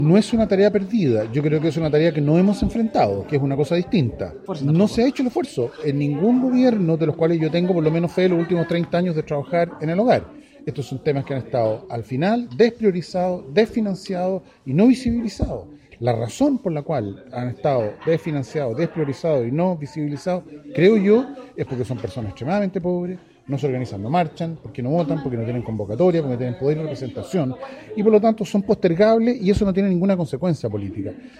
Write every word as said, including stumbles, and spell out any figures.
No es una tarea perdida, yo creo que es una tarea que no hemos enfrentado, que es una cosa distinta. No se ha hecho el esfuerzo en ningún gobierno de los cuales yo tengo por lo menos fe en los últimos treinta años de trabajar en el hogar. Estos son temas que han estado al final despriorizados, desfinanciados y no visibilizados. La razón por la cual han estado desfinanciados, despriorizados y no visibilizados, creo yo, es porque son personas extremadamente pobres, no se organizan, no marchan, porque no votan, porque no tienen convocatoria, porque no tienen poder y representación, y por lo tanto son postergables y eso no tiene ninguna consecuencia política.